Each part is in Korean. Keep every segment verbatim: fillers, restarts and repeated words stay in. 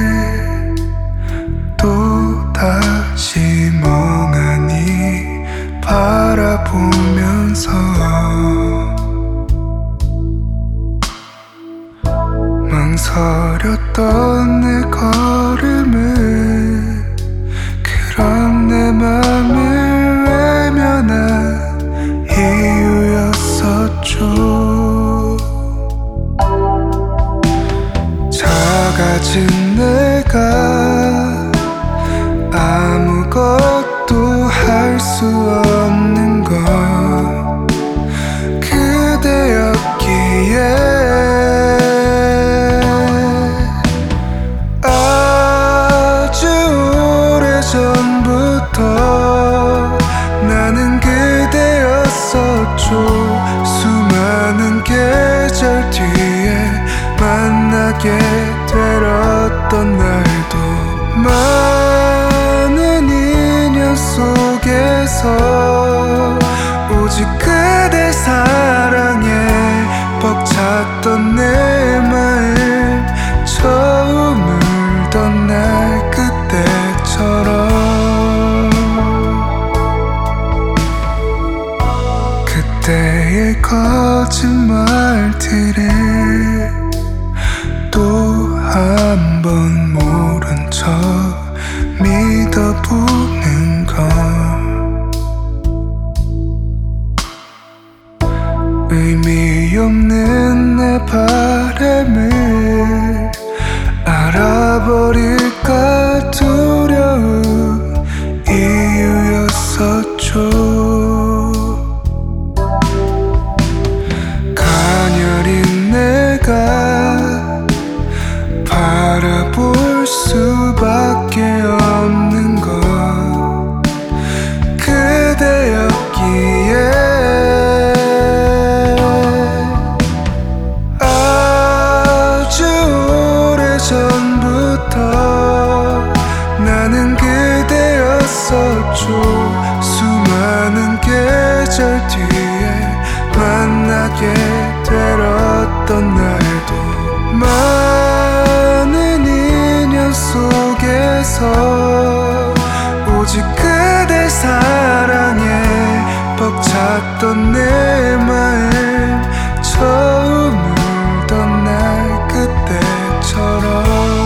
또다시 멍하니 바라보면서 망설였던 내 걸음은 그런 내 맘을 외면한 이유였었죠. 작아진 내가 아무것도 할 수 없는 건 그대였기에 아주 오래전부터 나는 그대였었죠. 수많은 계절 뒤에 만나게 되었던 날도 많은 인연 속에서 오직 그대 사랑에 벅찼던 내 마음 처음 울던 날 그때처럼 그때의 거짓말들을 또 한 번 모른 척 믿어보는 건 의미 없는 내 바람을 알아버릴까 두려운 이유였었죠. 가녀린 내가 바라볼 수밖에 없는 건 그대였기에 아주 오래전부터 나는 그대였었죠. 수많은 계절 뒤에 만나게 되었던 날도 많은 인연 속에서 오직 그대 사랑에 벅찼던 내 마음 처음 울던 날 그때처럼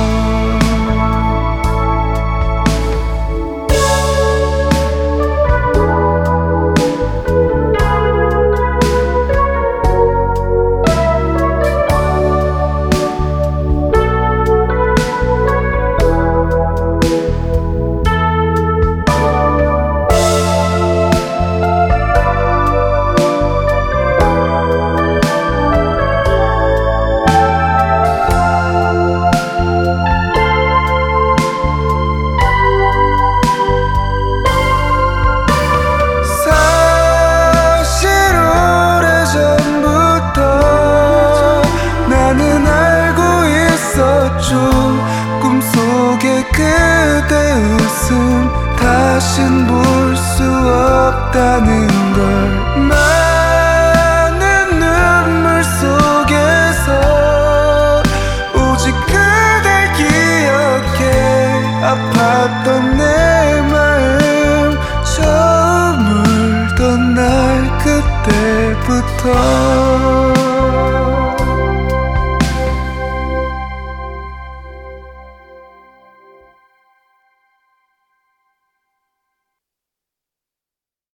꿈속에 그대 웃음 다신 볼 수 없다는 걸 많은 눈물 속에서 오직 그댈 기억해 아팠던 내 마음 처음 울던 날 그때부터